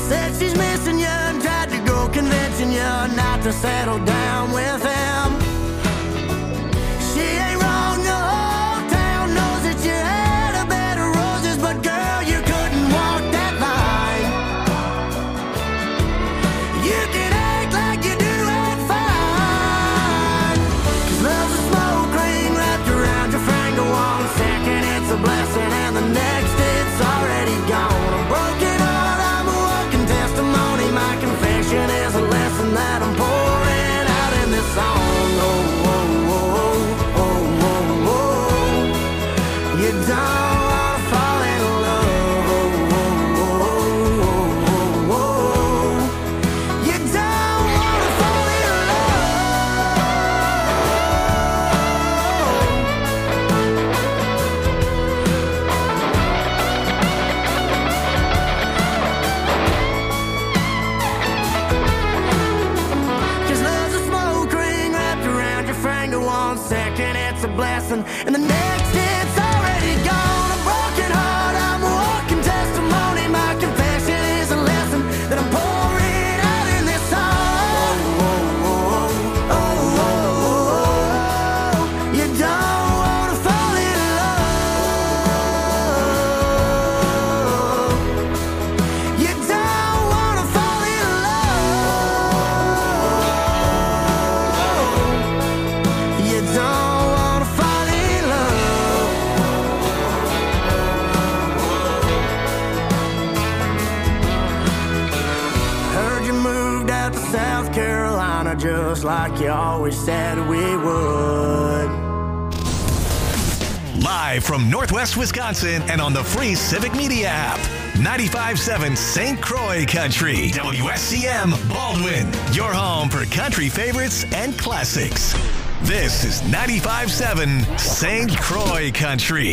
Said she's missing you and tried to go convincing you not to settle down with him. She ain't wrong, the whole town knows that you had a bed of roses, but girl, you couldn't walk that line. You can act like you do it fine, 'cause love's a smoke ring wrapped around your finger. 1 second it's a blessing and the next it's already gone. A broken heart, I'm a walking testimony. My confession is a lesson that I'm pouring out in this song. Oh, oh, oh, oh, oh, oh. You don't wanna fall in love. Oh, oh, oh, oh, oh. You don't wanna fall in love. 'Cause love's a smoke ring wrapped around your finger. 1 second it's a blessing and the next it's already gone. A broken heart, I'm a walking testimony. My confession is a lesson that I'm pouring out in this song. Oh, oh, oh, oh, oh. You don't wanna fall in love. You don't wanna fall in love. You don't wanna fall in love. Heard you moved out to South Carolina just like you always said we would. Live from Northwest Wisconsin and on the free Civic Media app. 95.7 St. Croix Country. WSCM Baldwin. Your home for country favorites and classics. This is 95.7 St. Croix Country.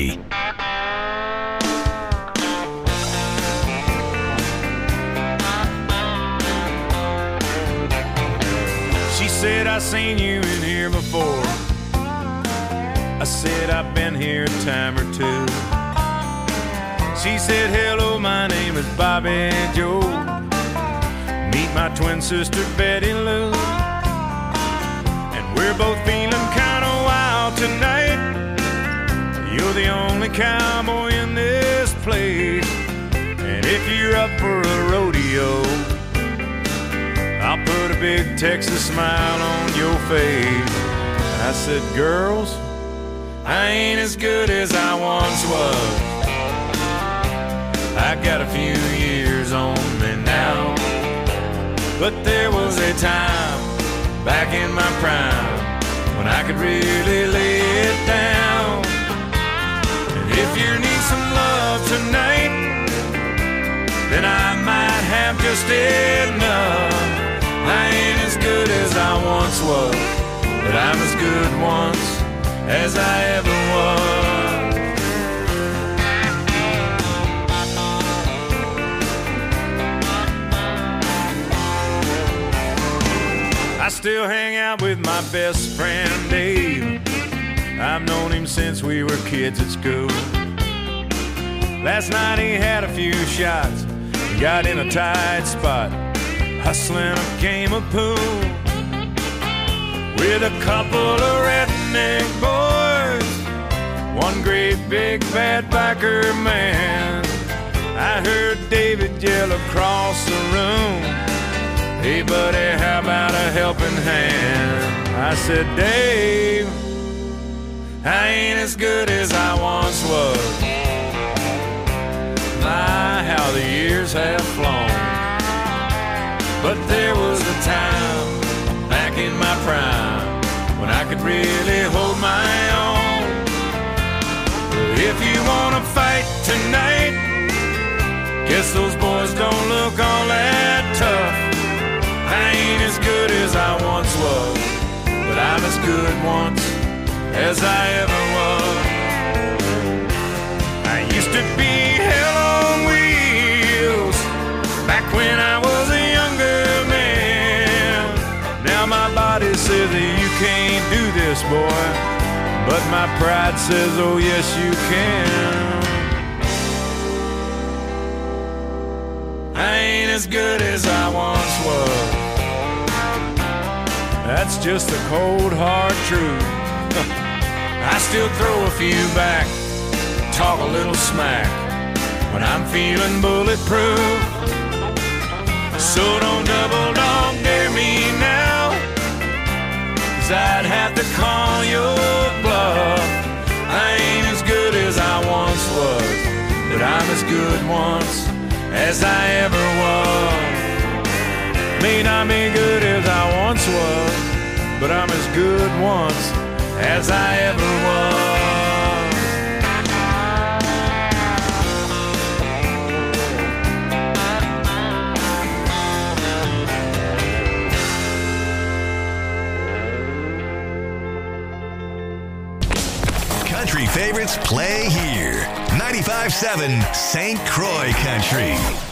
She said, I seen you in here before. I said, I've been here a time or two. She said, hello, my name is Bobby Joe. Meet my twin sister, Betty Lou. And we're both feeling kind of wild tonight. You're the only cowboy in this place. And if you're up for a rodeo, I'll put a big Texas smile on your face. I said, girls, I ain't as good as I once was. I got a few years on me now. But there was a time back in my prime when I could really lay it down. And if you need some love tonight, then I might have just enough. I ain't as good as I once was, but I'm as good once as I ever was. I still hang out with my best friend Dave. I've known him since we were kids at school. Last night he had a few shots, got in a tight spot, hustling a game of pool with a couple of redneck boys, one great big bad biker man. I heard David yell across the room, hey buddy, how about a helping hand? I said, Dave, I ain't as good as I once was. My, how the years have flown. But there was a time back in my prime when I could really hold my own. But if you wanna fight tonight, guess those boys don't look all that tough. I ain't as good as I once was, but I'm as good once as I ever was. I used to be hell on wheels back when I was a younger man. Now my body says that you can't do this, boy, but my pride says, oh yes you can. I ain't as good as I once was. That's just the cold, hard truth. I still throw a few back, talk a little smack when I'm feeling bulletproof. So don't double dog dare me now, 'cause I'd have to call your bluff. I ain't as good as I once was, but I'm as good once as I ever was. May not be good as I once was, but I'm as good once as I ever was. Country favorites play here. 95.7 St. Croix Country.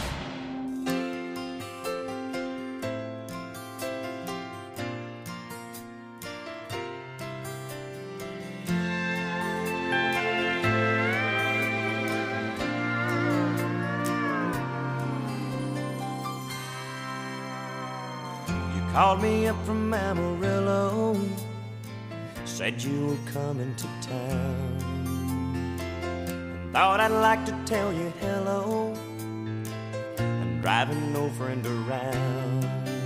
Called me up from Amarillo, said you were coming to town. Thought I'd like to tell you hello. I'm driving no friend around.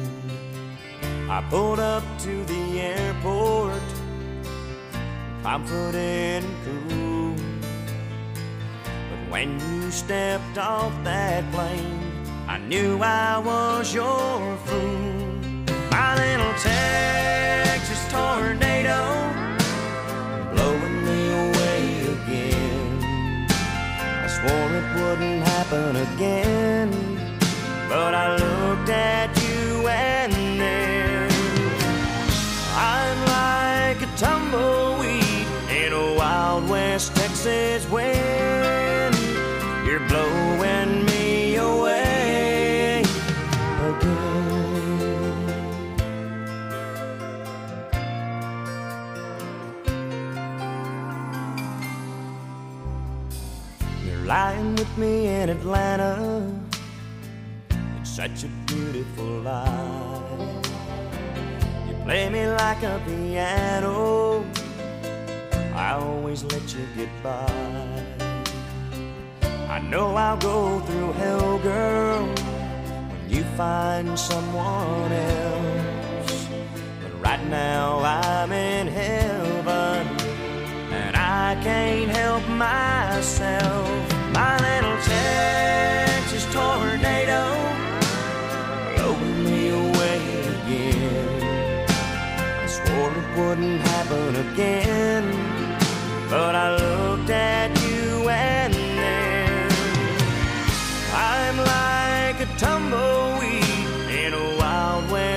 I pulled up to the airport, confident and cool. But when you stepped off that plane, I knew I was your fool. My little Texas tornado, blowing me away again. I swore it wouldn't happen again, but I looked at you and then I'm like a tumbleweed in a Wild West Texas wind. You're blowing me away again. Lying with me in Atlanta, it's such a beautiful life. You play me like a piano, I always let you get by. I know I'll go through hell, girl, when you find someone else. But right now I'm in heaven, and I can't help myself. My little Texas tornado, blowing me away again. I swore it wouldn't happen again, but I looked at you and then I'm like a tumbleweed in a Wild West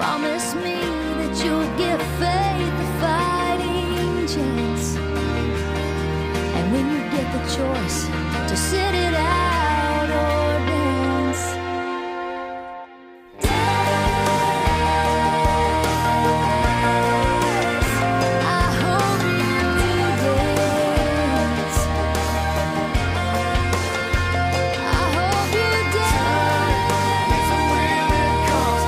Promise me that you'll give faith a fighting chance. And when you get the choice to sit it out or dance, I hope you dance. I hope you dance. I hope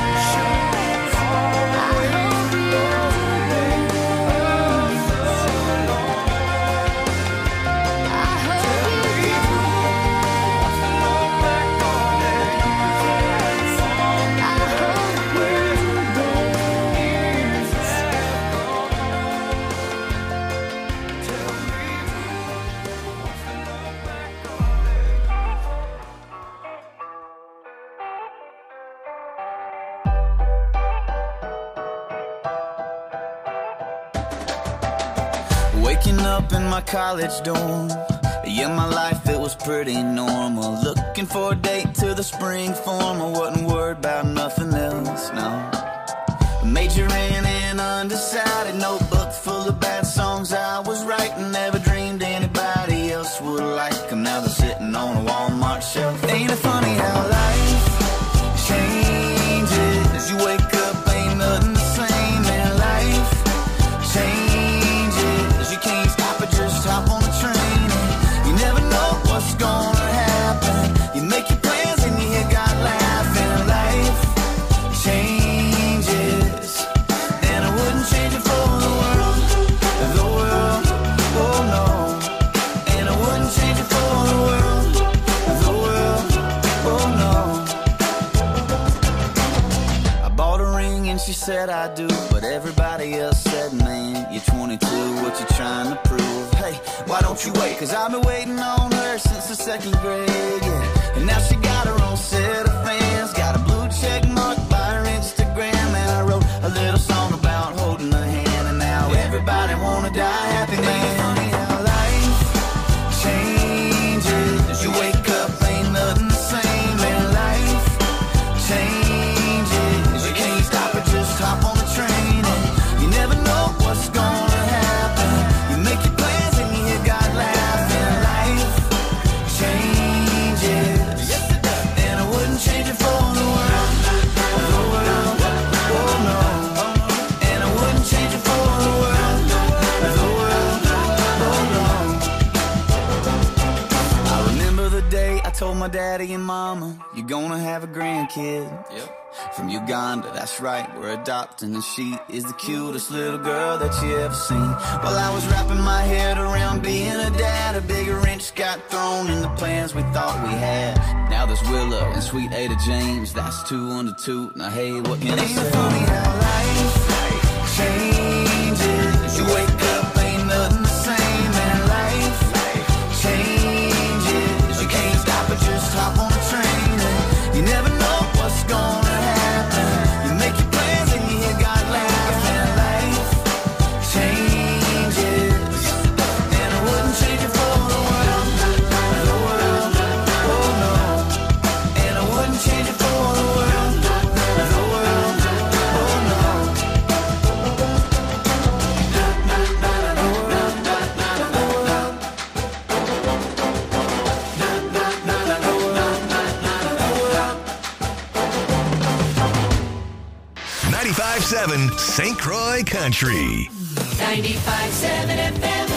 Waking up in my college dorm. Yeah, my life, it was pretty normal. Looking for a date to the spring form. I wasn't worried about nothing else, no. Majoring in undecided, notebook full of bad songs I was writing. Never dreamed anybody else would like them. Now they're sitting on a Walmart shelf. Ain't it funny how life changes? You wake up, ain't nothing the same. And life changes. You can't stop it, just hop on the train. And you never know what's gonna happen. You make your plans and you hear God laughing. Life changes, and I wouldn't change it for the world. The world, oh no. And I wouldn't change it for the world. The world, oh no. I bought a ring and she said I do, but everybody else said, man, you're 22, what you trying to prove? Hey, why don't you wait? Cause I've been waiting on her since the second grade, yeah. And now she got her own set of fans. Got a blue check mark by her Instagram. And I wrote a little song about holding her hand. And now everybody wanna die happy, man. Funny how life changes. You wake up, ain't nothing the same. And life changes. You can't stop it, just hop on the train. And you never know what's gonna happen. You make your plans and you hear God laughing. Life changes, and I wouldn't change it for the world. The world, oh no. And I wouldn't change it for the world. The world, oh no. I remember the day I told my daddy and mama, you're gonna have a grandkid. Yep. From Uganda, that's right, we're adopting. And she is the cutest little girl that you ever seen. While I was wrapping my head around being a dad, a bigger wrench got thrown in the plans we thought we had. Now there's Willow and sweet Ada James, that's 2 under 2. Now hey, what can I say? Ain't it funny how life changes? You wake up, ain't nothing the same. And life changes. You can't stop it, just hop on the train. And you never know what's gonna happen. You make your plans and you hear God laughing. Life changes, and I wouldn't change it for the world. The world, oh no. And I wouldn't change it for the world. The world, oh no. .7 St. Croix Country. 95.7 FM.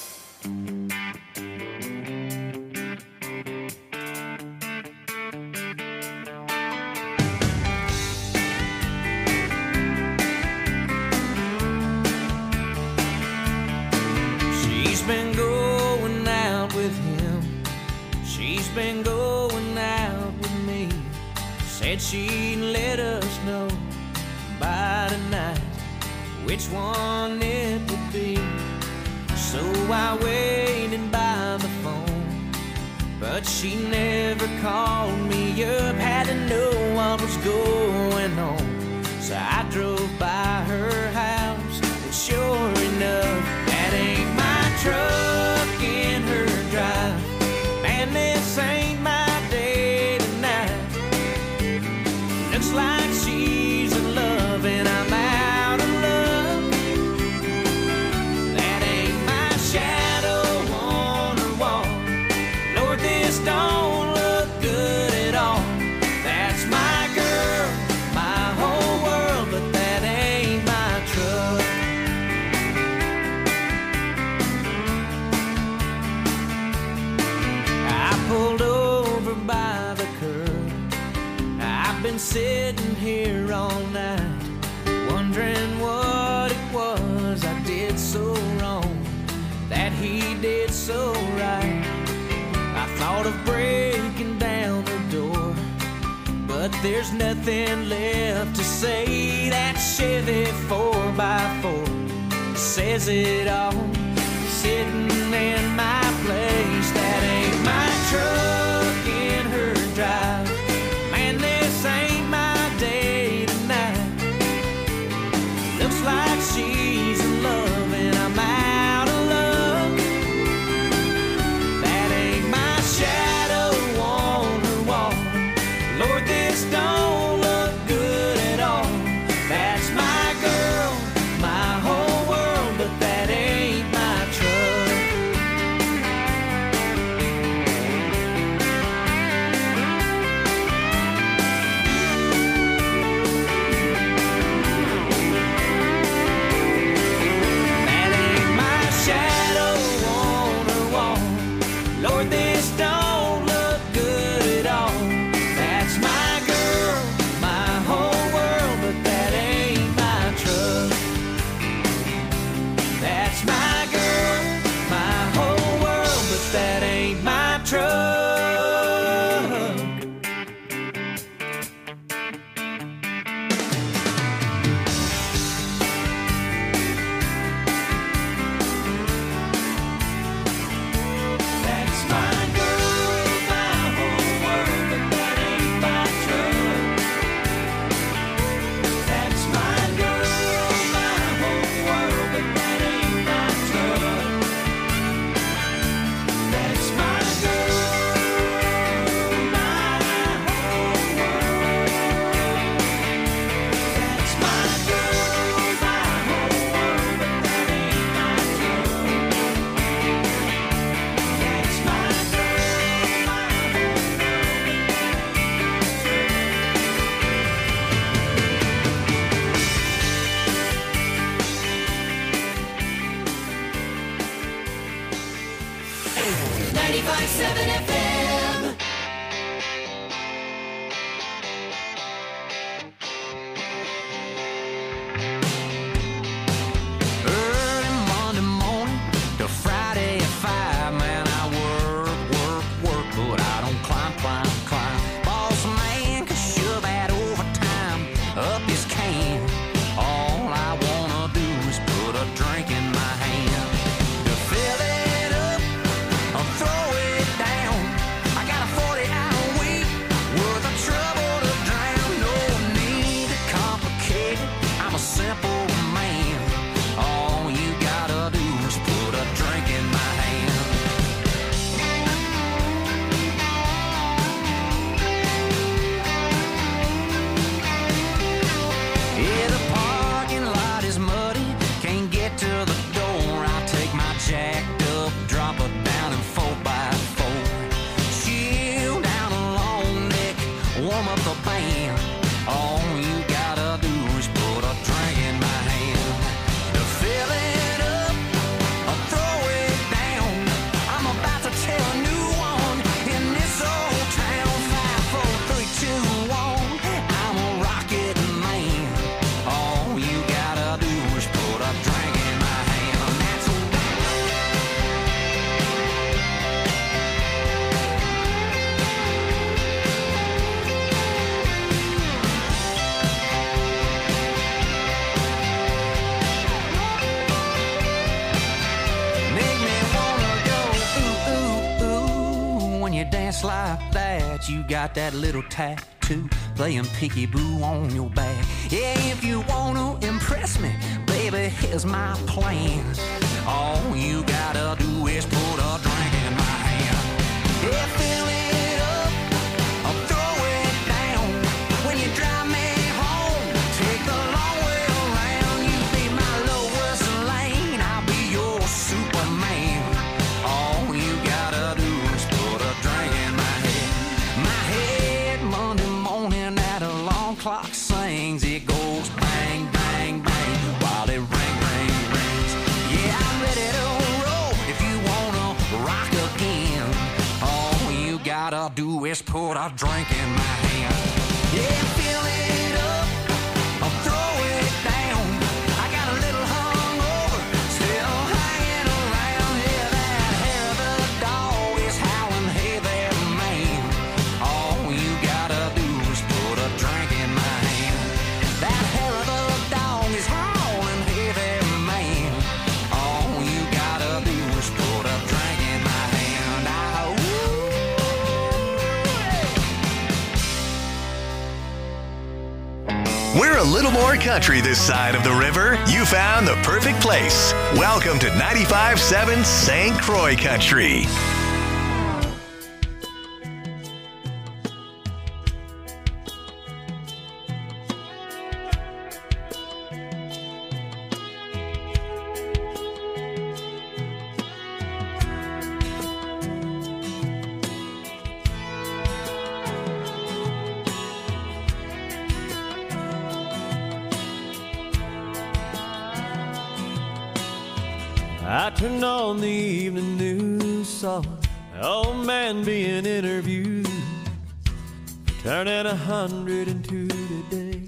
She's been going out with him. She's been going out with me. Said she'd let us know by tonight which one it would be. So I waited by the phone, but she never called me up. Had to know what was going on, so I drove by her house, and sure enough, that ain't my truck in her drive. Man, this ain't my day tonight. Looks like she's in love sitting here all night, wondering what it was I did so wrong, that he did so right. I thought of breaking down the door, but there's nothing left to say. That Chevy 4x4 says it all, sitting in my place. That ain't my truck in her drive. Man, this ain't my day tonight. Looks like she's in love and I'm out of luck. That ain't my shadow on her wall. Lord, this don't look good at all. That's my girl, my whole world, but that ain't my truck. That ain't my shadow on her wall. Lord, this don't look good at all. That's my girl, my whole world, but that ain't my truck. That's my girl, my whole world, but that ain't my truck. 95.7 FM. Early Monday morning to Friday at 5, man, I work, but I don't climb. Boss man can shove that overtime up his can. All I wanna do is put a drink in my hand. To fill it up or throw it down, I got a 40-hour week worth of trouble to drown. No need to complicate it, I'm a simple man. All you gotta do is put a drink in my hand. Yeah, the parking lot is muddy, can't get to the door. I take my jacked up, drop it down in 4x4. Chill down a long neck, warm up the band. All you gotta do is put a drink in my hand. To fill it up or throw it down, I'm about to tell a new one in this old town. 5, 4, 3, 2, 1, I'm a rocket man. All you gotta do is put a drink in my hand. And that's make me wanna go ooh, ooh, ooh. When you dance like that, you got that little tattoo playing peekaboo on your back. Yeah, if you wanna impress me, baby, here's my plan. All you gotta do is put a drink in my hand. Yeah, fill it up or throw it down. When you drive me home, take the long way around. You be my Lois Lane, I'll be your Superman. All you gotta do is put a drink in my head. My head Monday morning, that alarm clock sings. It goes bang, bang, bang while it rings. Yeah, I'm ready to roll if you wanna rock again. All you gotta do is put a drink in my hand. Yeah, fill it up or throw it down. I got a little hungover, still hanging around. Yeah, that hair of the dog is howling, hey there, man. All you gotta do is put a drink in my hand. That hair of the dog is howling, hey there, man. All you gotta do is put a drink in my hand. We're a little more country this side of the river. You found the perfect place. Welcome to 95.7 St. Croix Country. I turned on the evening news, saw an old man being interviewed, turning 102 today.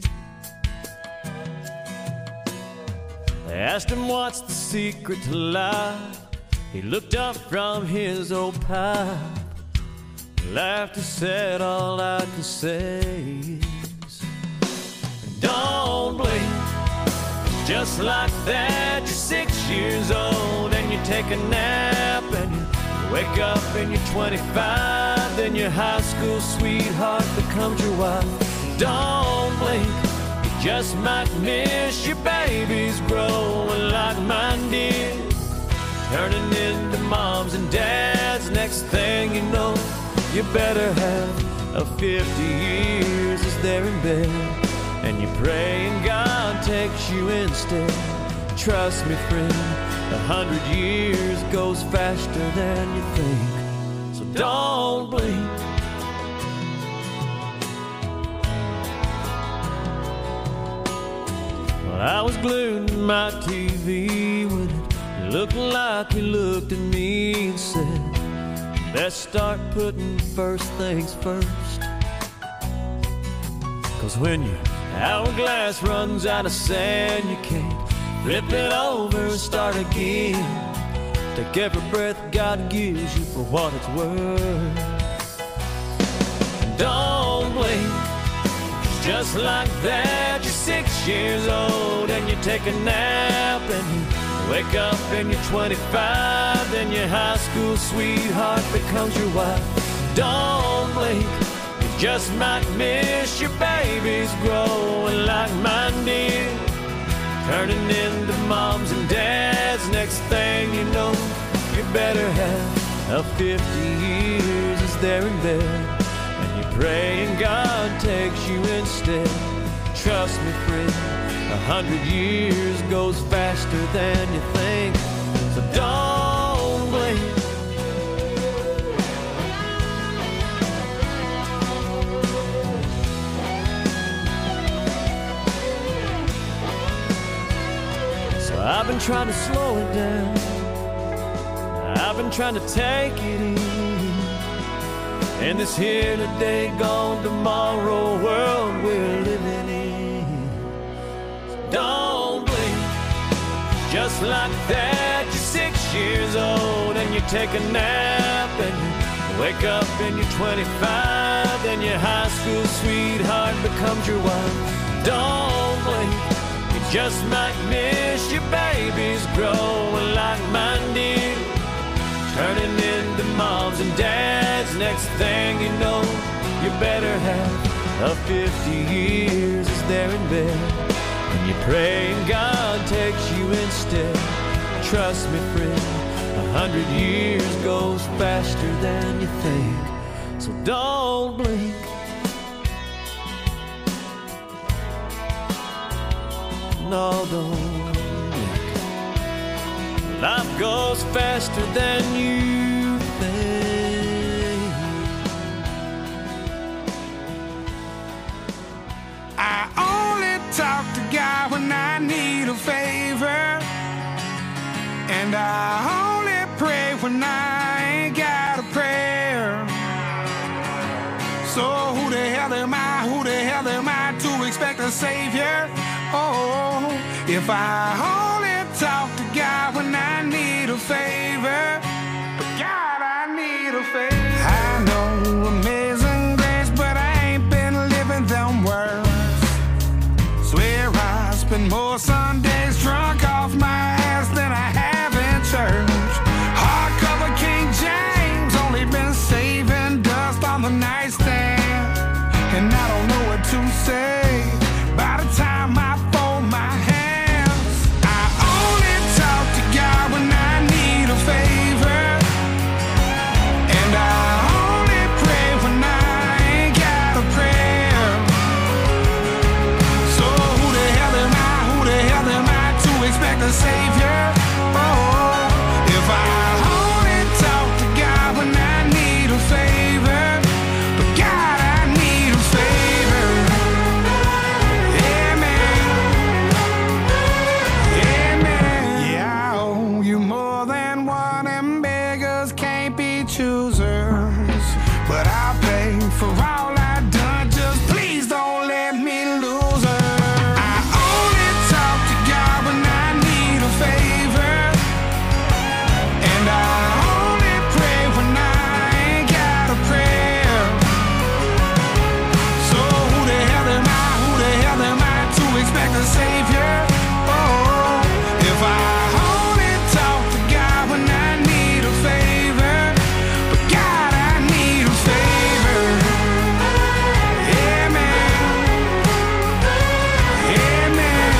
They asked him what's the secret to life. He looked up from his old pipe, laughed and said, all I can say is, don't blink. Just like that, you're 6 years old and you take a nap and you wake up and you're 25. Then your high school sweetheart becomes your wife. Don't blink, you just might miss your babies growing like mine did, turning into moms and dads. Next thing you know, you better have a 50 years as they're in bed, and you pray and God takes you instead. Trust me, friend, 100 years goes faster than you think. So don't blink. Well, I was glued to my TV when it looked like you looked at me and said, let's start putting first things first. 'Cause when your hourglass runs out of sand, you can't flip it over and start again. Take every breath God gives you for what it's worth. And don't blink, just like that, you're 6 years old and you take a nap and you wake up and you're 25. Then your high school sweetheart becomes your wife. Don't blink, just might miss your babies growing like mine did, turning into moms and dads. Next thing you know, you better have a 50 years as they're in bed, and you pray and God takes you instead. Trust me, friend, 100 years goes faster than you think. So don't blink. I've been trying to slow it down, I've been trying to take it easy, in this here today, gone tomorrow world we're living in. So don't blink, just like that, you're 6 years old and you take a nap and you wake up and you're 25. Then your high school sweetheart becomes your wife. Don't blink, just might miss your babies growing like mine did, turning into moms and dads. Next thing you know, you better have a 50 years as they're in bed, and you pray and God takes you instead. Trust me, friend, 100 years goes faster than you think. So don't blink. No, don't blink. Life goes faster than you think. I only talk to God when I need a favor, and I only pray when I ain't got a prayer. So who the hell am I? Who the hell the Savior. Oh, if I only talk to God when I need a favor. But God, I need a favor. I know amazing grace, but I ain't been living them words. Swear I spend more Sundays drunk off my ass than I have in church. Hardcover King James, only been saving dust on the nightstand. And I don't know what to say by the time I fold my hands. I only talk to God when I need a favor. And I only pray when I ain't got a prayer. So who the hell am I to expect a Savior? Oh, if I only talk to God when I need a favor. But God, I need a favor. Amen. Amen. Yeah, I owe you more than one, and beggars can't be choosers. But I'll pay for all I've done, just please don't let me lose her. I only talk to God when I need a favor. And I only pray when I ain't got a prayer. So who the hell am I to expect a Savior? Oh, if I only talk to God when I need a favor. But God, I need a favor. Amen. Amen.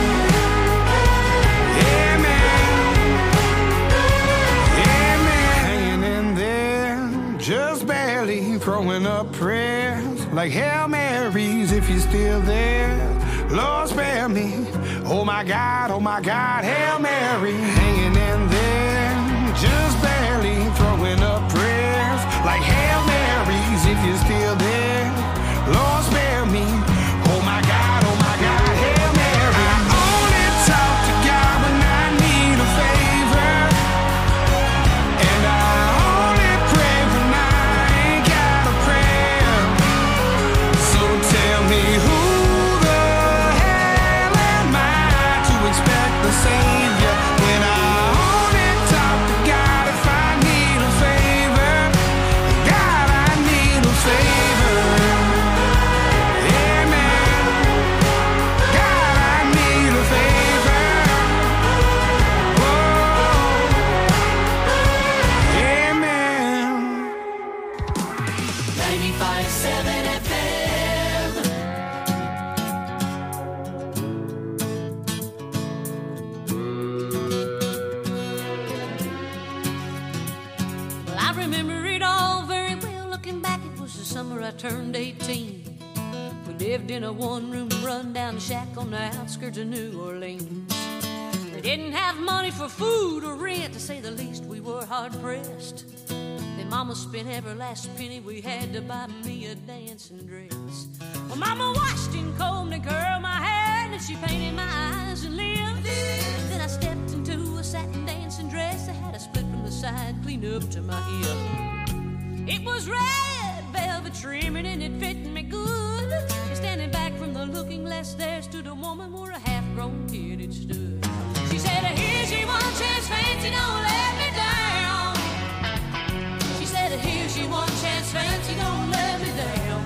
Amen. Hanging in there, just barely throwing up prayers like Hail Marys if you're still there. Lord, spare me. Oh my God, Hail Mary. Hanging in there, just barely throwing up prayers like Hail Marys if you're still there. Lord, spare me. Oh my God, Hail Mary. I only talk to God when I need a favor. And I only pray when I ain't got a prayer. So tell me who the hell am I to expect the Savior when I only talk to God if I need a favor? God, I need a favor. Amen. God, I need a favor. Whoa. Amen. 95.7 FM. Well, I remember it all very well. Looking back, it was the summer I turned 18. We lived in a one-room run-down shack on the outskirts of New Orleans. We didn't have money for food or rent, to say the least. We were hard-pressed. Then Mama spent every last penny we had to buy me a dancing dress. Well, Mama washed and combed and curled my hair, and then she painted my eyes and lips. Then I stepped into a satin dancing dress that had a split from the side clean up to my hip. It was red velvet trimming and it fit me good. And standing back from the looking glass there stood a woman where a half-grown kid had stood. She said, here's your one chance, fancy, don't let me down. She said, here's your one chance, fancy, don't let me down.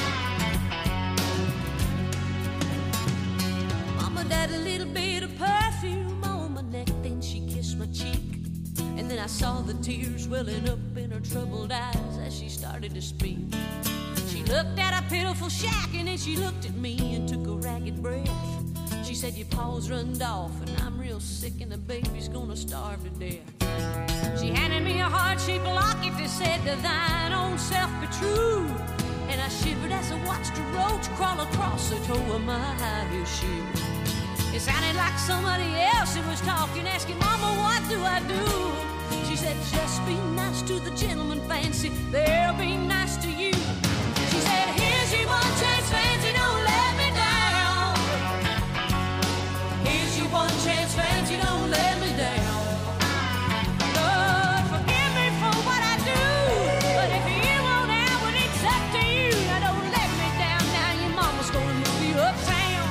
Mama died a little bit of perfume on my neck, then she kissed my cheek. And then I saw the tears welling up in her troubled eyes as she started to speak. She looked at a pitiful shack and then she looked at me and took a ragged breath. She said, your paws runned off and I'm real sick and the baby's gonna starve to death. She handed me a heart-shaped locket that said, to thine own self be true. And I shivered as I watched a roach crawl across the toe of my high-heel shoe. It sounded like somebody else that was talking, asking, Mama, what do I do? She said, just be nice to the gentleman, fancy, they'll be nice to you. She said, here's your one chance, fancy, don't let me down. Here's your one chance, fancy, don't let me down. Lord, forgive me for what I do, but if you won't have it, it's up to you. Now don't let me down, now your mama's gonna move you uptown.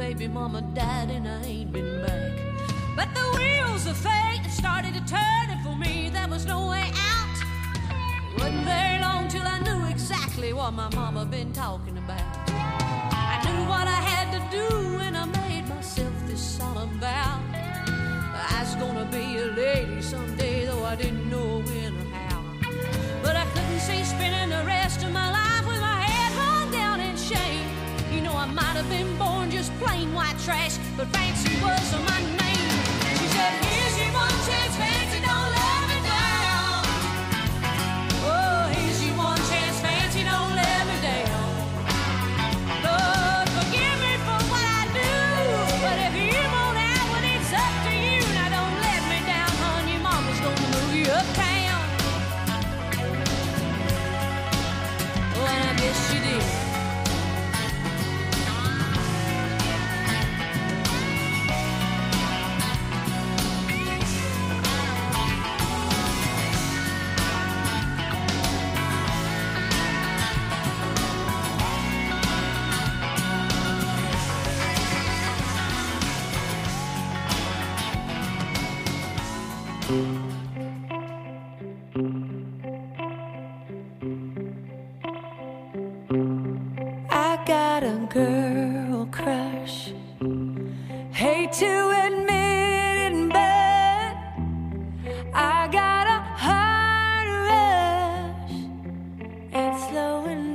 baby mama died and I ain't been back. But the wheels of fate started to turn, and for me there was no way out. It wasn't very long till I knew exactly what my mama been talking about. I knew what I had to do when I made myself this solemn vow. I was gonna be a lady someday, though I didn't know when or how. But I couldn't see spending the rest of my life with my head hung down in shame. You know, I might have been born just plain white trash, but Fancy was my name. She said, here's your one chance, Fancy, don't let me down. Oh, here's your one chance, Fancy, don't let me down. Lord, forgive me for what I do, but if you won't out when it's up to you, now don't let me down, hon, your mama's gonna move you uptown. Oh, and I guess she did. I got a girl crush. Hate to admit it, but I got a heart rush. Ain't slowing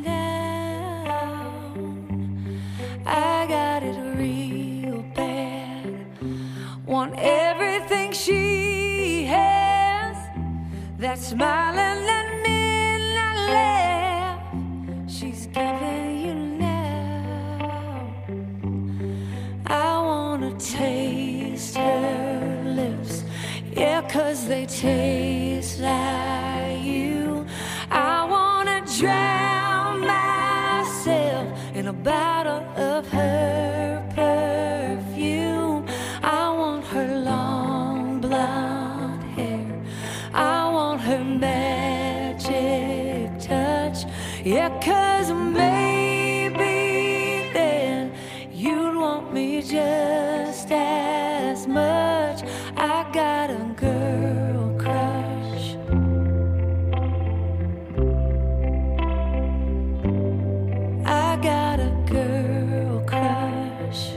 down. I got it real bad. Want everything she has. That smiling and midnight laugh she's giving you now. I wanna taste her lips, yeah, 'cause they taste like you. I wanna drown myself in a bottle of her perfume. I want her long blonde hair, I want her magic touch, yeah, 'cause maybe then you'd want me just as much. I got a girl crush. I got a girl crush.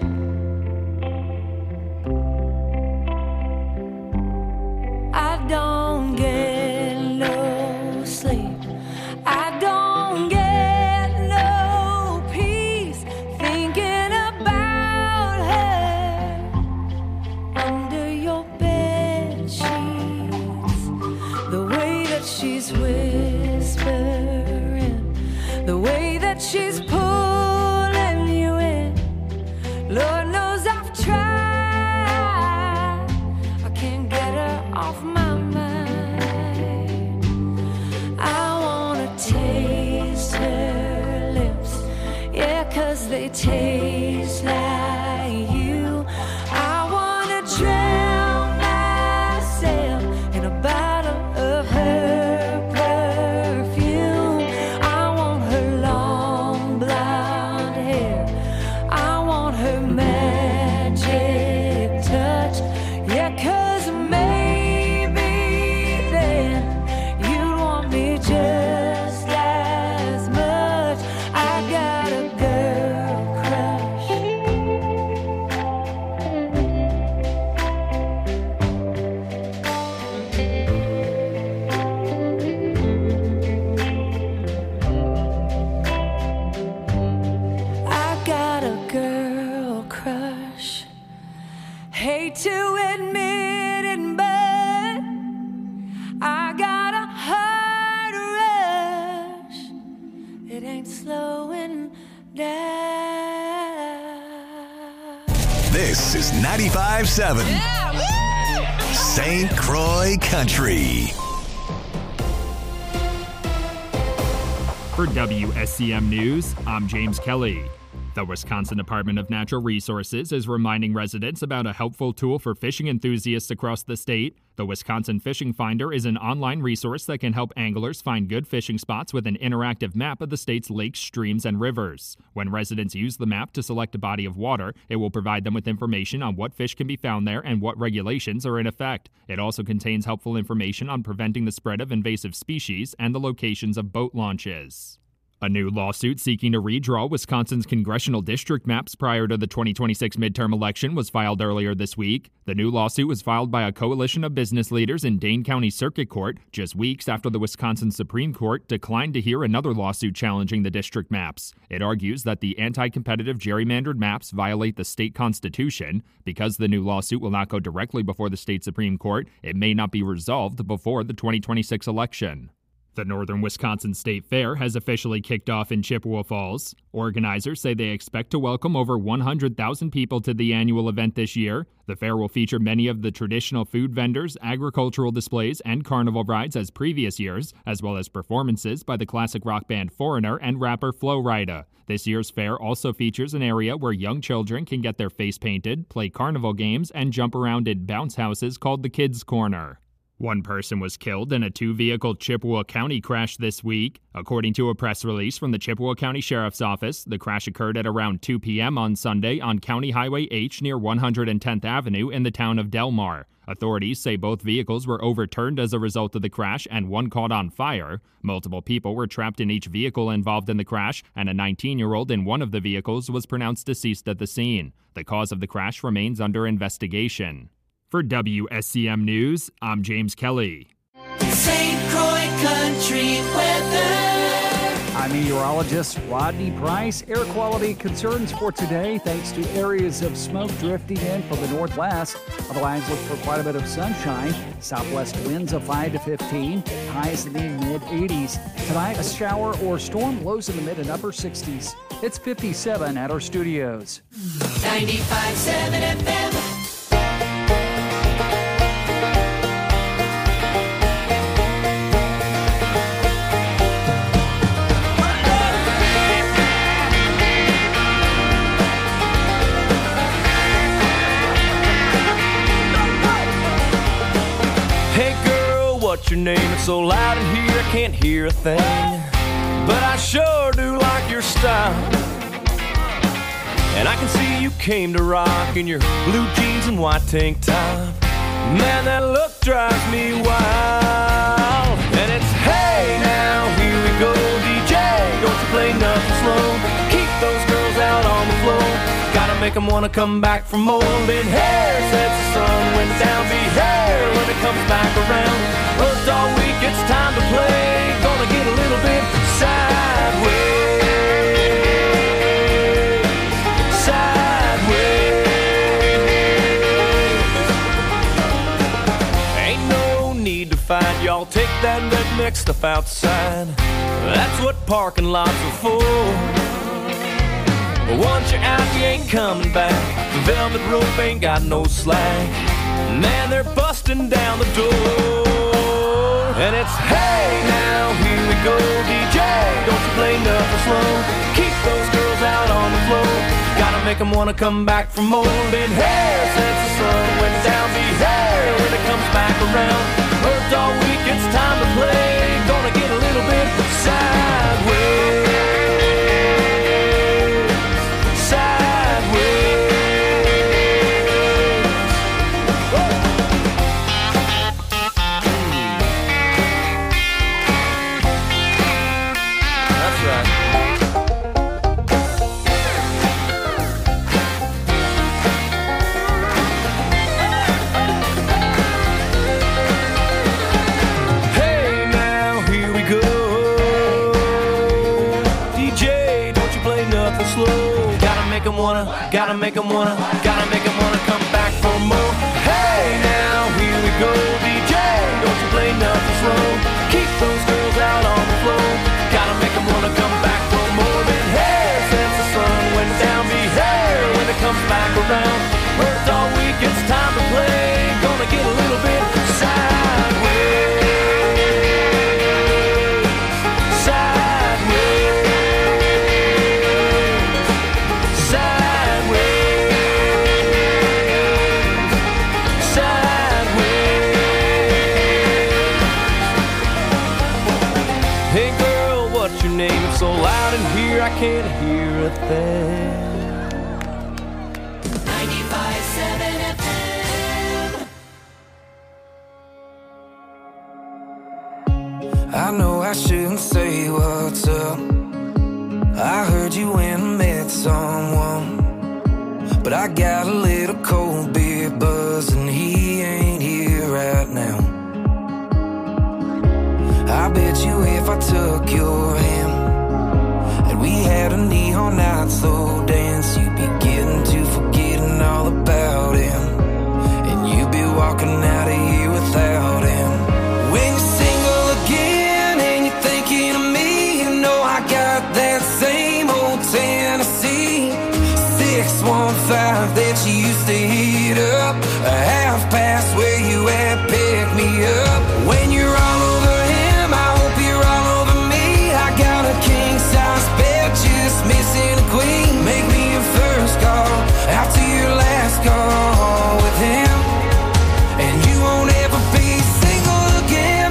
I don't get no sleep. I don't get no peace thinking about her under your bed sheets. The way that she's whispering, the way that she's pulling you in. Lord knows I've tried. I can't get her off my mind. I wanna taste her lips, yeah, 'cause they taste like you. I wanna drown myself in a bottle of her perfume. I want her long blonde hair, I want her magic touch, yeah, 'cause maybe then you'd want me just as much. I got a girl crush. I got a girl crush. Hate to admit it, but I got a heart rush. It ain't slowing down. This is 95.7 St. Croix Country. For WSCM News, I'm James Kelly. The Wisconsin Department of Natural Resources is reminding residents about a helpful tool for fishing enthusiasts across the state. The Wisconsin Fishing Finder is an online resource that can help anglers find good fishing spots with an interactive map of the state's lakes, streams, and rivers. When residents use the map to select a body of water, it will provide them with information on what fish can be found there and what regulations are in effect. It also contains helpful information on preventing the spread of invasive species and the locations of boat launches. A new lawsuit seeking to redraw Wisconsin's congressional district maps prior to the 2026 midterm election was filed earlier this week. The new lawsuit was filed by a coalition of business leaders in Dane County Circuit Court just weeks after the Wisconsin Supreme Court declined to hear another lawsuit challenging the district maps. It argues that the anti-competitive gerrymandered maps violate the state constitution. Because the new lawsuit will not go directly before the state Supreme Court, it may not be resolved before the 2026 election. The Northern Wisconsin State Fair has officially kicked off in Chippewa Falls. Organizers say they expect to welcome over 100,000 people to the annual event this year. The fair will feature many of the traditional food vendors, agricultural displays, and carnival rides as previous years, as well as performances by the classic rock band Foreigner and rapper Flo Rida. This year's fair also features an area where young children can get their face painted, play carnival games, and jump around in bounce houses called the Kids Corner. One person was killed in a two-vehicle Chippewa County crash this week. According to a press release from the Chippewa County Sheriff's Office, the crash occurred at around 2 p.m. on Sunday on County Highway H near 110th Avenue in the town of Delmar. Authorities say both vehicles were overturned as a result of the crash and one caught on fire. Multiple people were trapped in each vehicle involved in the crash, and a 19-year-old in one of the vehicles was pronounced deceased at the scene. The cause of the crash remains under investigation. For WSCM News, I'm James Kelly. St. Croix Country weather. I'm meteorologist Rodney Price. Air quality concerns for today thanks to areas of smoke drifting in from the northwest. Otherwise, look for quite a bit of sunshine. Southwest winds of 5 to 15, highs in the mid-80s. Tonight, a shower or storm, lows in the mid and upper 60s. It's 57 at our studios. 95.7 FM. What's your name? It's so loud in here I can't hear a thing, but I sure do like your style. And I can see you came to rock in your blue jeans and white tank top. Man, that look drives me wild. And it's hey now, here we go, DJ, don't you play nothing slow. Keep those girls out on the floor, gotta make them wanna come back for more. Been here since the sun went down, be here when it comes back around. Worked all week, it's time to play. Gonna get a little bit sideways. Sideways. Ain't no need to fight, y'all take that redneck stuff outside. That's what parking lots are for. But once you're out, you ain't coming back. The velvet rope ain't got no slack. Man, they're busting down the door. And it's hey now, here we go, DJ, don't you play nothing slow. Keep those girls out on the floor, gotta make them wanna come back for more. Been here since the sun went down, be here when it comes back around. Worked all week, it's time to play. Gonna get a little bit sideways. Gotta make them wanna come back for more. Hey now, here we go, DJ, don't you play nothing slow. Keep those girls out on the floor, gotta make them wanna come back for more. Been here since the sun went down, be here when it comes back around. Worked all week, it's time to play. Gonna get a little bit sideways. Sideways. can't hear a thing. 95.7 FM. I know I shouldn't say what's up. I heard you went and met someone, but I got a little cold beer buzz and he ain't here right now. I bet you if I took your hand and we had a neon night slow dance, you'd be getting to forgetting all about him, and you'd be walking out of here without him. When you're single again and you're thinking of me, you know I got that same old Tennessee 615 that you used to heat up, a half past where you at, pick me up. When you're all over him, I hope you're all over me. I got a king size bed, just missing a queen. Make me your first call after your last call with him, and you won't ever be single again.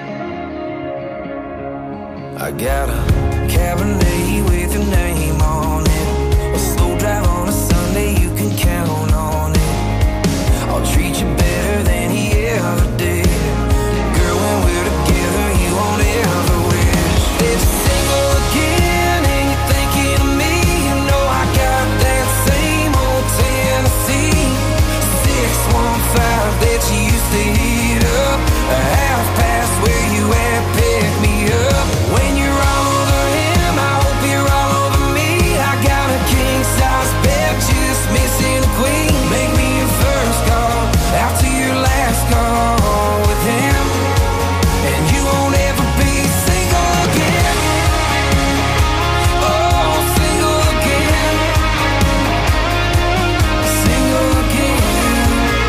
I got a Cabernet with your name on it, a slow drive on a Sunday, you can count on it. I'll treat you better than he ever did. Girl, when we're together, you won't ever wish that you're single again and you're thinking of me. You know I got that same old Tennessee 615 that you used to heat up, a half past where you at, pick me up. When you're all over him, I hope you're all over me. I got a king size bed, just missing a queen. Make me your first call after your last call with him, and you won't ever be single again. Oh, single again. Single again.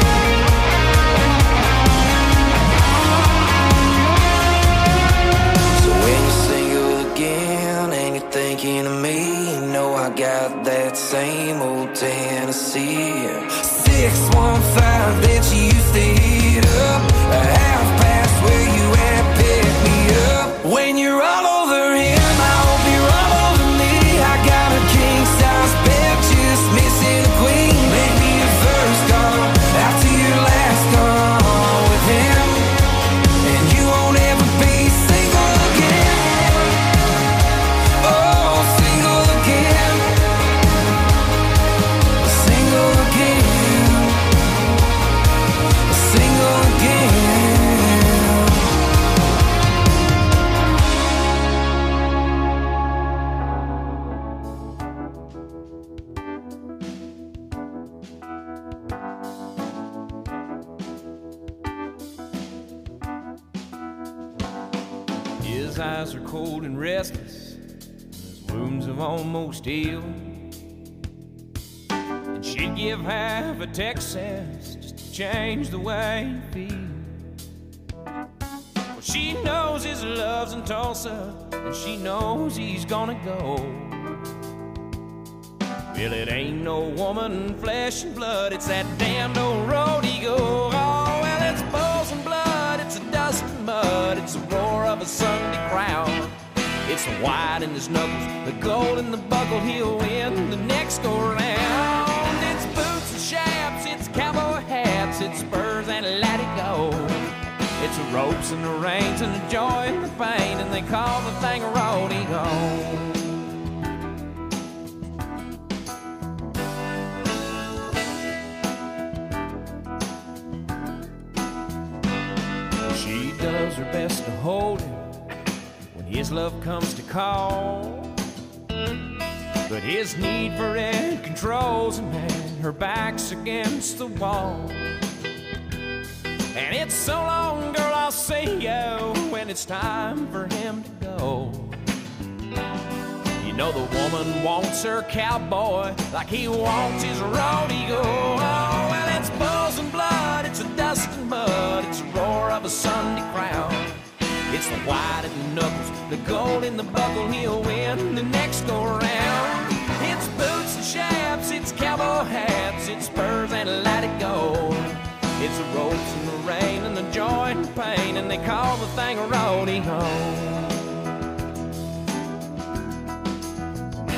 So when you're single again and you're thinking of me, you know I got that same old Tennessee 615 that you used to heat up, a half past where you at, pick me up. When you're all over him, I hope you're all over me. I got a king size bed, just missing a queen. Make me your first call after your last call with him, and you won't ever be single again. Oh, single again. Single again. Single again. His eyes are cold and restless, his wounds have almost healed, and she'd give half a Texas just to change the way you feel. Well, she knows his love's in Tulsa, and she knows he's gonna go. Well, it ain't no woman, flesh and blood, it's that damn old road he go. Oh, well, it's bulls and blood, it's a dust and mud, it's the roar of a Sunday crowd. It's the white in his knuckles, the gold in the buckle, he'll win the next go round. It's boots and chaps, it's cowboy hats, it's spurs and let it go. It's the ropes and the reins and the joy and the pain, and they call the thing a rodeo. She does her best to hold him when his love comes to call, but his need for it controls him, and her back's against the wall. And it's so long, girl, I'll see you when it's time for him to go. You know the woman wants her cowboy like he wants his rodeo. Oh, well, it's bulls and blood, it's a dust and mud, it's the roar of a Sunday crowd. It's the white in the knuckles, the gold in the buckle, he'll win the next go round. It's boots and chaps, it's cowboy hats, it's spurs and let it go. It's the ropes and the rain and the joy and the pain, and they call the thing a rodeo.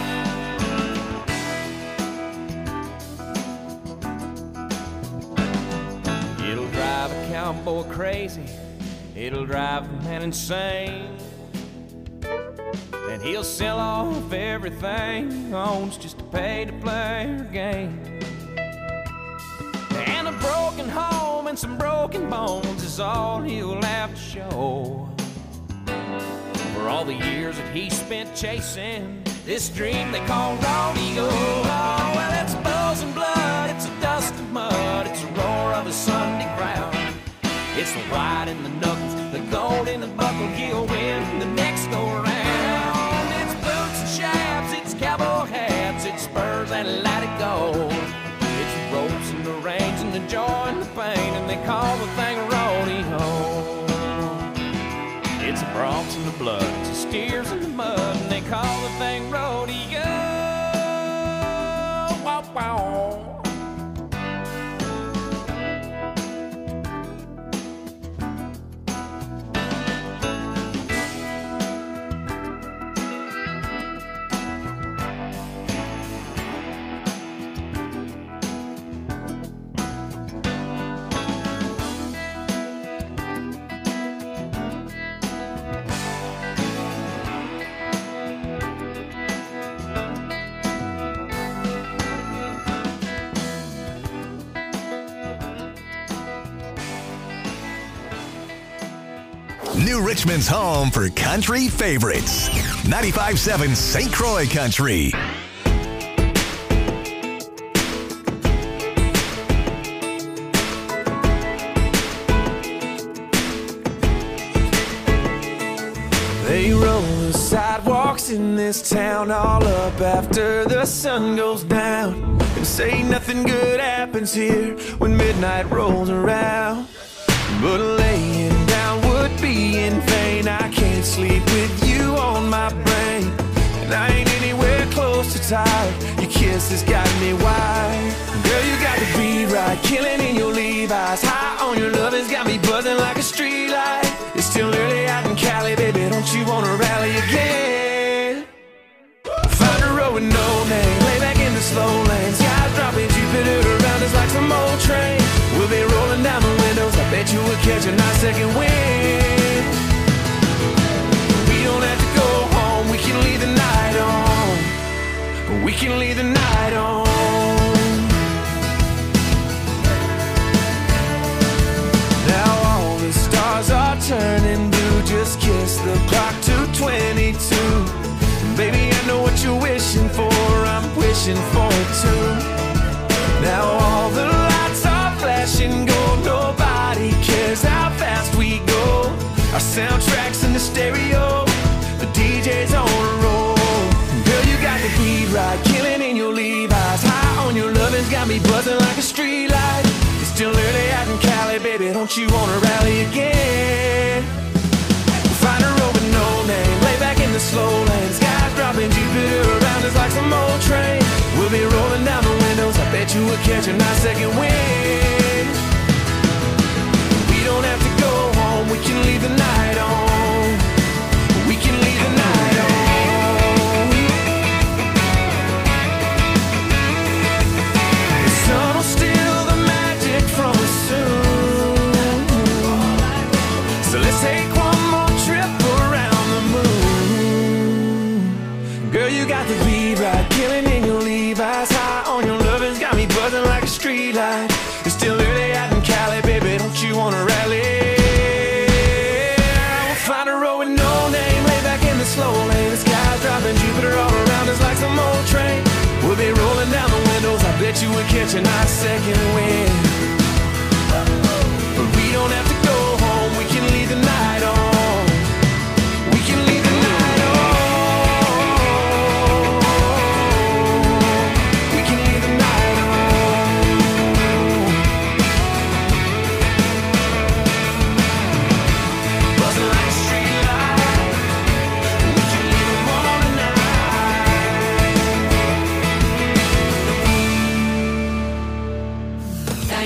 cowboy crazy, it'll drive the man insane. And he'll sell off everything he owns just to pay to play her game. And a broken home and some broken bones is all he'll have to show for all the years that he spent chasing this dream they call rodeo. Oh, well, it's buzz and blood, it's a dust and mud, it's a roar of a Sunday crowd. It's the white in the knuckles, the gold in the buckle, he'll win the next go round. It's boots and chaps, it's cowboy hats, it's spurs and let it go. It's ropes and the reins and the joy and the pain, and they call the thing rodeo. It's the broncs and the blood, it's the steers in the mud, and they call the thing rodeo. Wow, wow. New Richmond's home for country favorites. 95.7 St. Croix Country. They roll the sidewalks in this town all up after the sun goes down, and say nothing good happens here when midnight rolls around. But laying down would be in vain. I can't sleep with you on my brain, and I ain't anywhere close to tired. Your kiss has got me wired. Girl, you got the beat right, killing in your Levi's. High on your love has got me buzzing like a street light. It's still early out in Cali, baby, don't you wanna rally again? Find a road with no name, lay back in the slow lane. Skies dropping, Jupiter around us like some old train. We'll be rolling down the windows, I bet you will catch a nice second wind. We don't have to go home, we can leave the night on. We can leave the night on. Now all the stars are turning blue, just kiss the clock to 22. Baby, I know what you're wishing for, I'm wishing for it too. Now all the lights are flashing gold, nobody cares how fast we go. Our soundtrack's in the stereo, the DJ's on a roll. Girl, you got the beat right, killing in your Levi's. High on your lovin's got me buzzing like a street light. It's still early out in Cali, baby, don't you wanna rally again? Find a road with no name, lay back in the slow lane. Skies dropping, Jupiter around us like some old train. We'll be rolling down the windows, I bet you will catch a nice second wind. We don't have to go home, we can leave the night on. We can leave the night on. The sun will steal the magic from us soon, so let's take one more trip around the moon. Girl, you got the beat right, killing in your Levi's. High on your lovin's got me buzzing like a street light. It's still early out in Cali, baby, don't you wanna rally? We'll find a road with no name, lay back in the slow lane. The sky's dropping, Jupiter all around us like some old train. We'll be rolling down the windows, I bet you would catch a nice second wind. But we don't have to go home, we can leave the night on. We can leave the night on. We can leave the night on. Buzzing like a street light. We can leave them all tonight.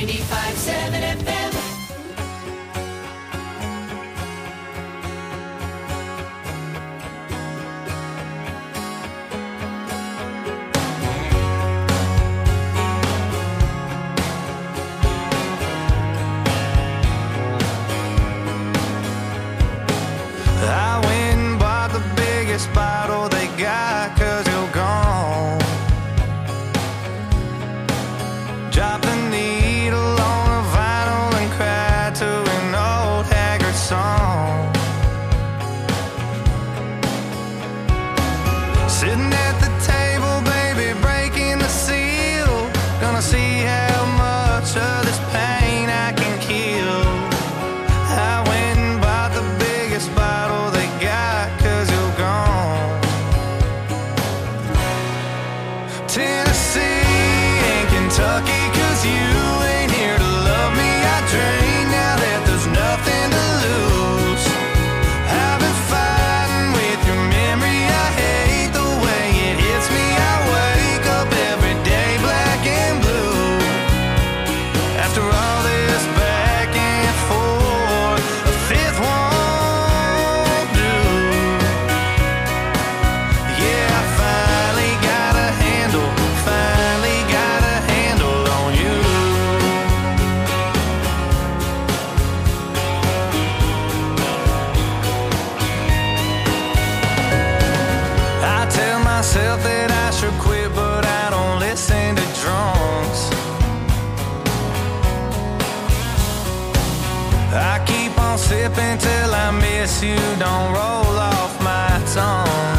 can't tell I miss you, don't roll off my tongue.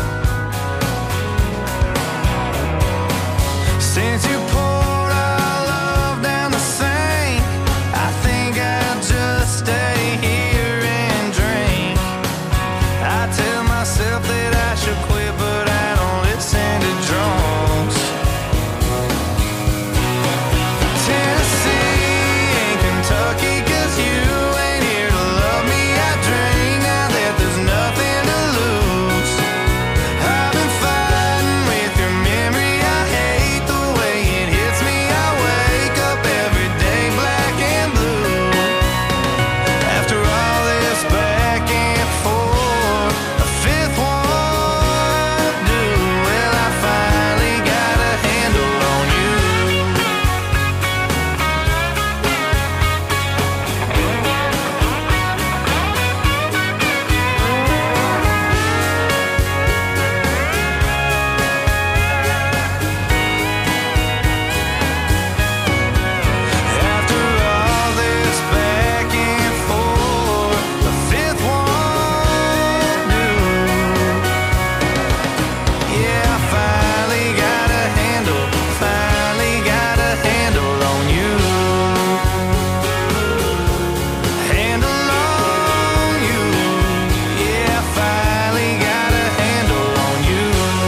Since you poured our love down the sink, I think I'll just stay here and drink. I tell myself that I should quit, but I don't listen to drunks. Tennessee and Kentucky, 'cause you ain't here to love me. I drink now that there's nothing to lose. I've been fighting with your memory. I hate the way it hits me. I wake up every day black and blue. After all this back and forth, a fifth won't do. Well, I finally got a handle on you. After all this back and forth, the fifth won't do. Yeah, I finally got a handle on you. Handle on you. Yeah, I finally got a handle on you.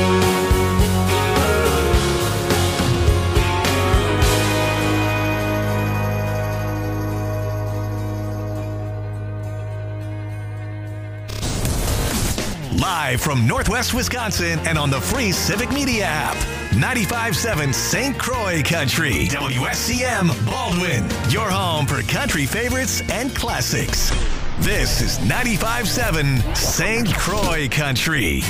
Live from Northwest Wisconsin and on the free Civic Media app. 95.7 St. Croix Country. WSCM Baldwin. Your home for country favorites and classics. This is 95.7 St. Croix Country.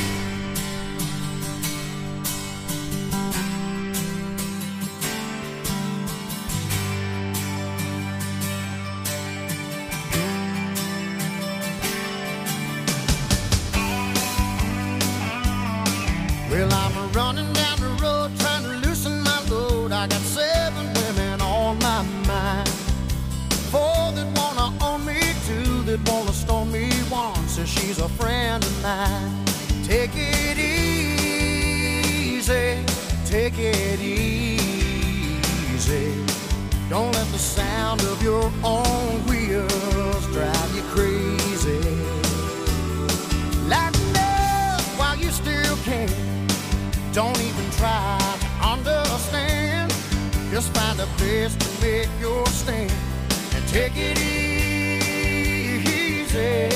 Well, I'm running down the road trying to loosen my load. I got 7 women on my mind. 4 that wanna own me, 2 that wanna stone me. 1 says she's a friend of mine. Take it easy, take it easy. Don't let the sound of your own wheels drive you crazy. Lighten up while you still can. Don't even try to understand. Just find a place to make your stand and take it easy.